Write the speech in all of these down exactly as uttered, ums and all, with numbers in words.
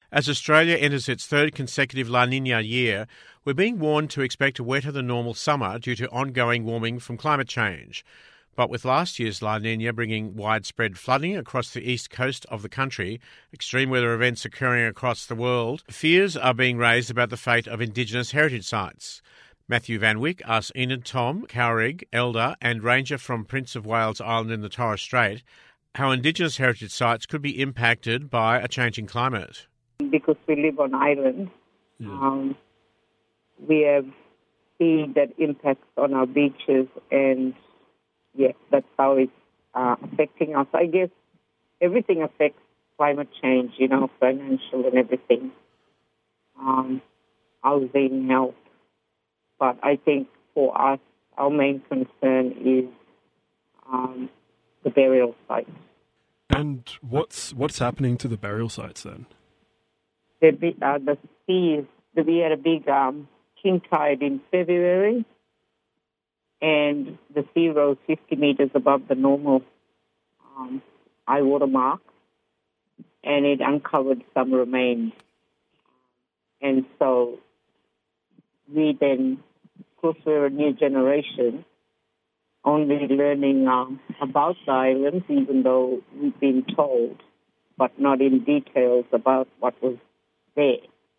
As Australia enters its third consecutive La Niña year, we're being warned to expect a wetter than normal summer due to ongoing warming from climate change. But with last year's La Niña bringing widespread flooding across the east coast of the country, extreme weather events occurring across the world, fears are being raised about the fate of Indigenous heritage sites. Matthew Van Wyck asked Enid Tom, Cowrig, elder and ranger from Prince of Wales Island in the Torres Strait, how Indigenous heritage sites could be impacted by a changing climate. Because we live on islands, yeah. um, we have seen that impacts on our beaches, and yeah, that's how it's uh, affecting us. I guess everything affects climate change, you know, financial and everything, um, housing, health. But I think for us, our main concern is um, the burial sites. And what's what's happening to the burial sites then? The, uh, the sea is, we had a big um, king tide in February, and the sea rose fifty metres above the normal um, high water mark, and it uncovered some remains. And so we then, of course, we're a new generation, only learning um, about the islands, even though we've been told, but not in details about what was there.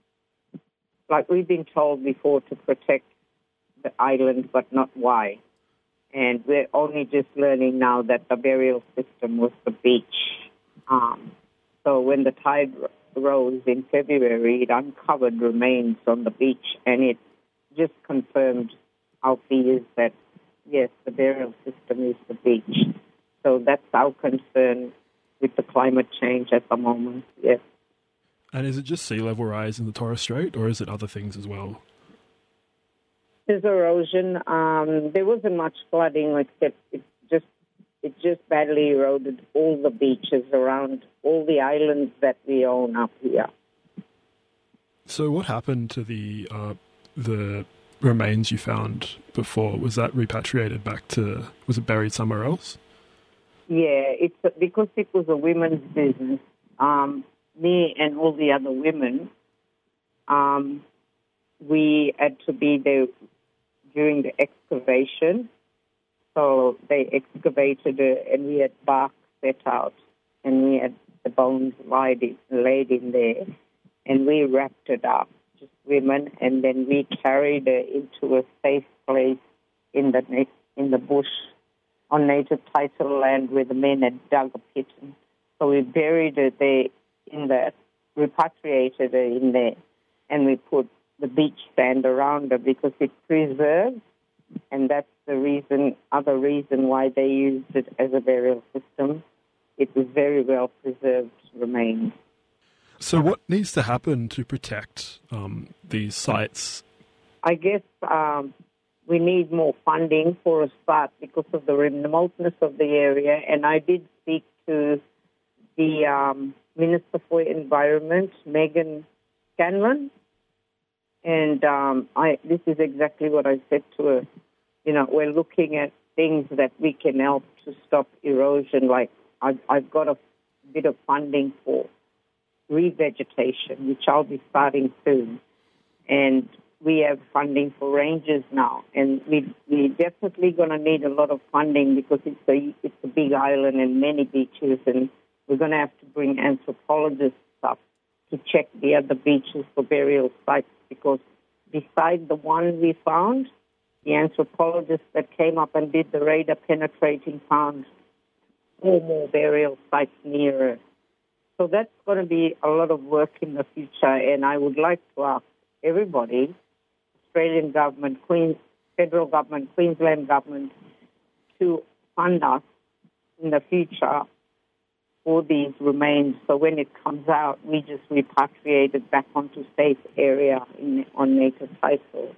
Like we've been told before to protect the island, but not why. And we're only just learning now that the burial system was the beach. Um, so when the tide rose in February, it uncovered remains on the beach, and it just confirmed our fears that, yes, the burial system is the beach. So that's our concern with the climate change at the moment, yes. And is it just sea level rise in the Torres Strait, or is it other things as well? There's erosion. Um, there wasn't much flooding, except it just it just badly eroded all the beaches around all the islands that we own up here. So what happened to the uh, the remains you found before? Was that repatriated back to? Was it buried somewhere else? Yeah, it's because it was a women's business. Um, me and all the other women, um, we had to be there during the excavation. So they excavated it, and we had bark set out, and we had the bones laid in, laid in there, and we wrapped it up, just women, and then we carried it into a safe place in the in the bush on native title land where the men had dug a pit. So we buried it there in that, repatriated it in there, and we put the beach sand around it because it preserves, and that's the reason, other reason why they used it as a burial system. It was very well preserved remains. So what needs to happen to protect um, these sites? I guess um, we need more funding for a start because of the remoteness of the area, and I did speak to the um, Minister for Environment, Megan Scanlon, and um, I, this is exactly what I said to her. You know, we're looking at things that we can help to stop erosion. Like I've, I've got a bit of funding for revegetation, which I'll be starting soon. And we have funding for rangers now. And we, we're definitely going to need a lot of funding because it's a, it's a big island and many beaches, and we're going to have to bring anthropologists up to check the other beaches for burial sites, because beside the one we found, the anthropologists that came up and did the radar penetrating found four more burial sites nearer. So that's going to be a lot of work in the future, and I would like to ask everybody, Australian government, Queens, federal government, Queensland government, to fund us in the future for these remains, so when it comes out, we just repatriate it back onto safe area in, on native title.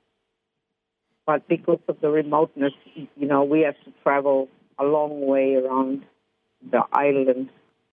But because of the remoteness, you know, we have to travel a long way around the island